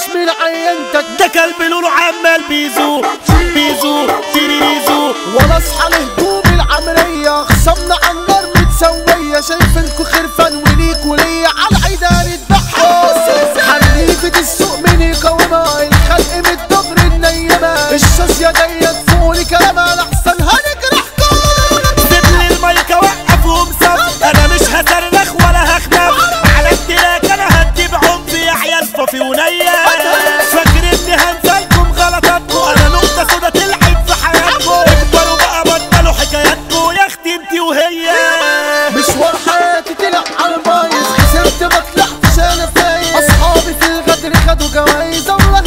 من عينتك. ده كلب لونه عمال بيزو بيزو تيريزو. ولا اصحى لهجوم العملية خصمنا عنجر متسوية. شايفينكوا خرفان وليكوا ليا على عيدان الضحى. حريفة السوق من يقاومها الخلق من الدبر النيمة. الشاذية جاية تفولي كلامها لأحسن هنجرحكم. سيبلي المايك اوقفهم صف. انا مش هصرخ ولا هخنف على التراك. انا هدي بعنف يا عيال فافي ونية. فاكر اني هنسالكم غلطاتكم. انا نقطة سودا تلعب في حياتكم. اكبروا بقى بطلوا حكاياتكم يا اختي انتي وهي. مشوار حياتي طلع على البايظ. خسرت ما طلعتش انا فايز. اصحابي في الغدر خدوا جوايز الله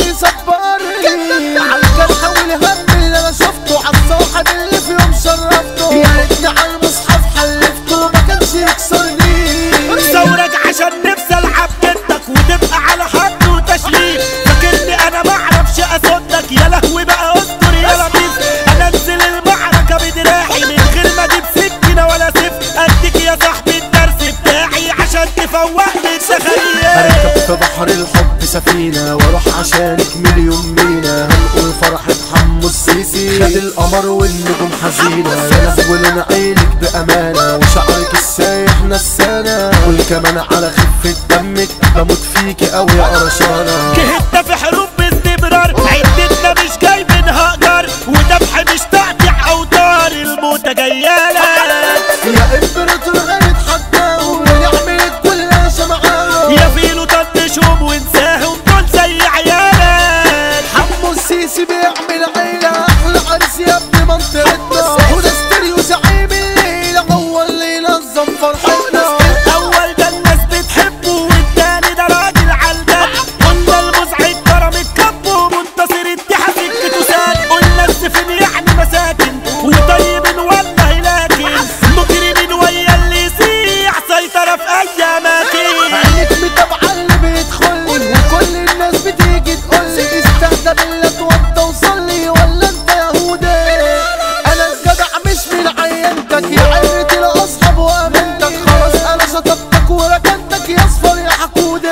يصبرني. عالجرح والهم اللي انا شفته عالصاحب اللي في يوم شرفته. يا ريتني عالمصحف حلفته ما كانش يكسرني. ثورك عشان نفسي العب ضدك وتبقى على حد وتشليل. فاكرني انا معرفش اصدك يا لهوي بقى استر يا لطيف. انزل المعركة بدراعي من غير ما اجيب سكينة ولا سيف. اديك يا صاحبي الدرس بتاعي عشان تفوقني تخيل. اركب في بحر الحب سفينة واروح عشانك مليون مينا. هنقول فرحة حمو السيسي خد القمر والنجوم حزينة. يا لهوي عينك بأمانة وشعرك السايح نسانة. والكمان على خفة دمك بموت فيكي قوي يا قرشانة. جهدنا في حروب باستمرار. عدتنا مش جايبينها اجار. وذبح مش تقطيع اوتار. الموتة جايالك يا امبراطور هنتحداهم ونعمل كلها شمعان. يا فيلو طنشهم وانساهم دول زي عيالك. حمو السيسي بيعمل عيلة احلى عرس يا ابن منطقتنا. وده ستيريو زعيم الليلة هو اللي ينظم فرحتنا. الاول ده الناس بتحبه والتاني ده راجل عالجد. قلنا المزعج كرم الكب ومنتصر اتحاد سكته ساد. قلنا السفن يعني مساكن وطيب والله لكن مجرمين ويا اللي يسيح سيطرة في اي اماكن. عينك متابعة اللي بيدخلي وكل الناس بتيجي تقولي استهدى بالله اتوضى وصلي ولا انت يهودي. انا الجدع مش من عينتك يا عينة الاصحاب وامنتك. خلاص انا شطبتك وركنتك يا اصفر يا حقودي.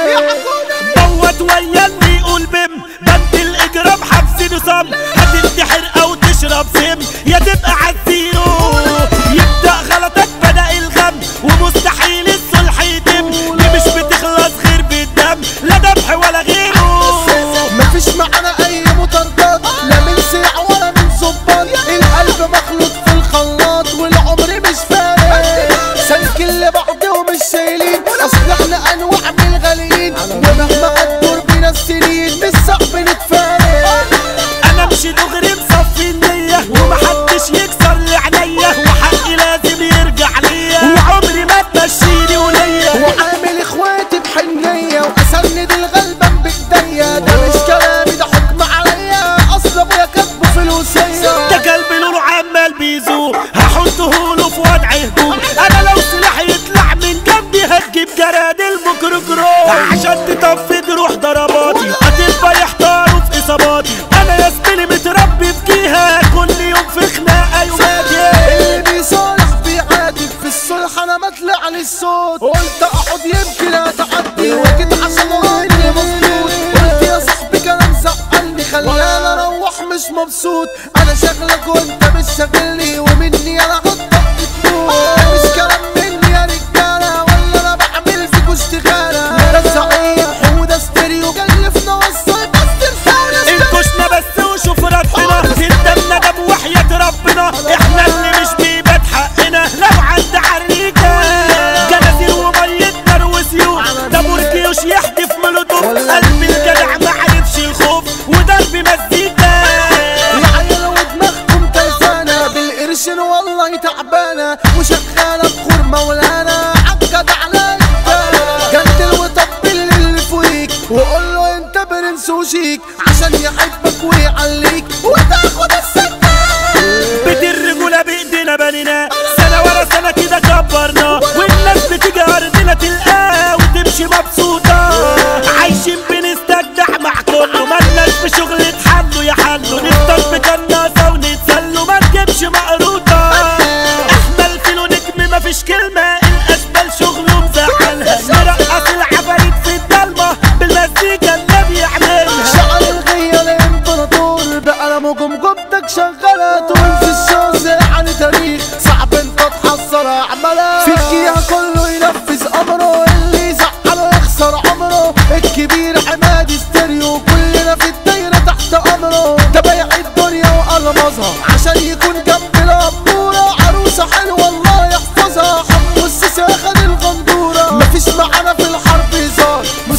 دوت ويا اللي يقول بم بنت الاجرام حبس نصام. هتنتحر او تشرب سم يا تبقى عالزيرو. يبدأ غلطك بدأ الغم ومستحيل الصلح يتم. دي مش بتخلص غير بالدم لا ذبح ولا غيره. مفيش معانا اي مطاردات لا من سيع ولا من ظباط. القلب مخلوط في الخلاط والعمر مش فارق. سلك اللي بعده ومش شايلين اصل احنا انواع من الغاليين. ومهما قدر بينا السنين مش صعب نتفارق. انا مش دغري مصفي النية ومحدش يكسر لي عينيا. وحقي لازم يرجع ليا وعمري ما تمشيني وليا. وعامل اخواتي بحنية واسند الغلبان بايديا. ده مش كلامي ده حكم عليا اصل ابويا كاتبه في الوصية. ده كلب لونه عمال بيزو هحطه له في وضع هجوم. انا لو سلاح يطلع من جنبي هتجيب جراد الميكروجرام عشان تطفي جروح ضرباتي. هتبقى يحتاروا في اصاباتي. انا يا زميلي متربي في جيها كل يوم في خناقه يوماتي. اللي بيصالح بيعاتب في الصلح انا ما طلع لي الصوت. قلت اقعد يمكن اتعدي وجيت عشان راجل مظبوط. قلت يا صاحبي كلام زعلني خلاني اروح مش مبسوط. انا شغلك وانت مش شاغلني ومني انا هطق تموت. مش كلام مني يا رجاله ولا انا بعمل فيكوا اشتغاله. ده الزعيم حوده ستيريو كلفنا وصل بس رسالة. انكشنا بس وشوف ربنا. ندمنا ده بوحياة ربنا. احنا اللي مش بيبات حقنا لو عند عريكة. جنازير ومية نار وسيوف. ده بركيوش يحدف مولوتوف. قلب الجدع معرفش الخوف وضرب مزيكا. العيال ودماغكم تلفانة بالقرش والله تعبانة. وشغالة بخور مولانا عالجدع عليك. جدل وطبل اللي فوقيك وقول له انت برنس وشيك عشان يحبك ويعليك وتاخد السكة. بيت الرجولة بايدينا بنينا سنة ورا سنة كده كبرنا. والناس بتيجي ارضنا تلقاه وتمشي مبسوطة. عايشين بنستجدع مع كله مالناش في شغل تحلوا يا حلوا. نفطر بكناسة ونتسلوا ما نجيبش مقروطة. احنا الفيلو نجم مفيش كلمة. الاشبال شغله مزعلها. نرقص العفاريت في الضلمة بالمزيكا اللي بيعملها.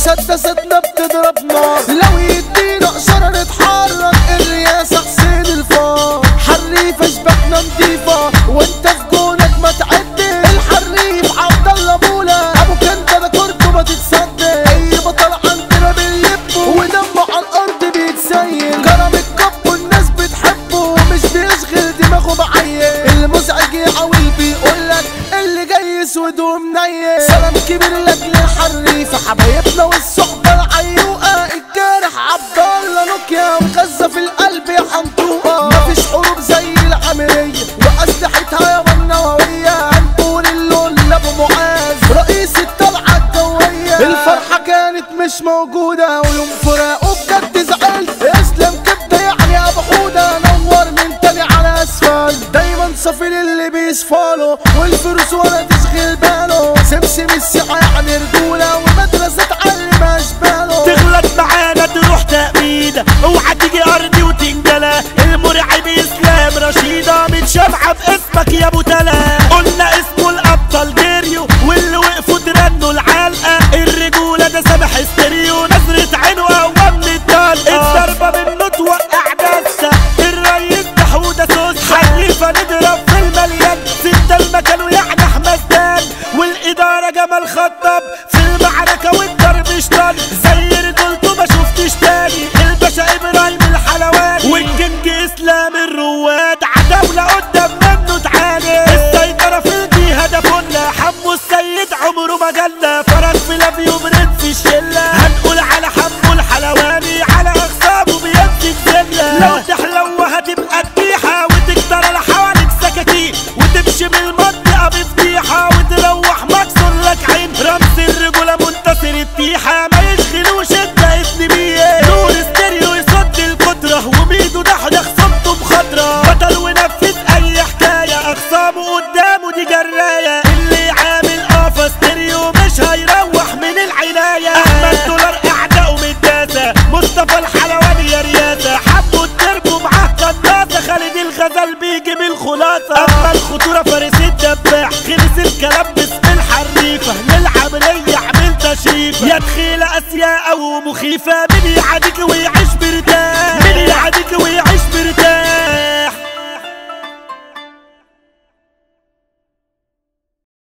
مسدساتنا بتضرب نار، لو يدينا اشاره نتحرك. الرياسه حسين الفار، حريفه شبكنا نضيفه وانت في جونك ما تعدي. الحريف عبد الله بولا ابو كنده ده كورته ما تتصدق. اي بطل عندنا بنلبه ودمه على الارض بيتسيل. كرم الكب والناس بتحبه مش بيشغل دماغه بعين. المزعج يحاول بيقولك اللي جاي اسود ومنيل. سلام كبير لاجل الحريفه حبايبنا والصحبه العيوقه. الجارح عبد الله نوكيا وغزه في القلب يا حنطوقه. مفيش حروب زي العمليه واسلحتها يا النوويه. هنقول اللون لابو معاذ رئيس الطلعه الجويه. الفرحه كانت مش موجوده ويوم فراقه بجد زعلت. اسلام كبده يعني ابو حوده نور من تاني على اسفل. دايما صافي للي بيصفاله والفلوس ولا تشغل باله. سمسم الساعه يعني رجوله ومدرسه تعلم اشباله. تغلط معانا تروح تأبيدة اوعى تيجي ارضي وتنجلى. المرعب اسلام رشيدة متشافعة باسمك يا ابو تلا. قلنا اسمه الابطال جريو واللي وقفوا ترنوا العلقة. الرجولة ده سامح استريو نظرة عينه اقوى من الطلقة. الضربة منه توقع دسة. الريس ده حودة سوسة حليفة نضرب في المليان. ستة المكان ويعني حمدان والادارة جمال خطب في المعركة والضرب اشتغل. زي رجولته ما شفتش تاني الباشا ابراهيم الحلواني والكينج اسلام الرواد. عداولة قدام منه تعاني. السيطرة في الجهة ده فلة حمو السيد عمره ما جلى. فرس في لافيو برد في الشلة. هنقول على حمو الحلواني على اخصامه بيمسك زلة. لو تحلو هتبقى تبيحة وتكتر لحواليك سكاكين وتمشي من المنطقة بفضيحة وتروح مكسور لك عين. رمز الرجولة منتصر التيحة ما يشغلوش انت اسم بيه. نور ستيريو يصد القدرة وميدو دحدخ صمته بخضرة. بطل ونفذ اي حكاية اخصامه قدامه دي جراية. اللي عامل قفا ستيريو مش هيروح من العناية. احمد دولار اعدائه متداسة. مصطفى الحلواني يا رياسة. حبوا التربو معاه قناصة. خالد الغزال بيجي بالخلاصة. اما الخطورة فارس الدباح خلص الكلام باسم الحريفة. للعملية عمل تشريفة يا دخيلة اسياء او مخيفة. مين يعاديك ويعيش مرتاح. مين يعاديك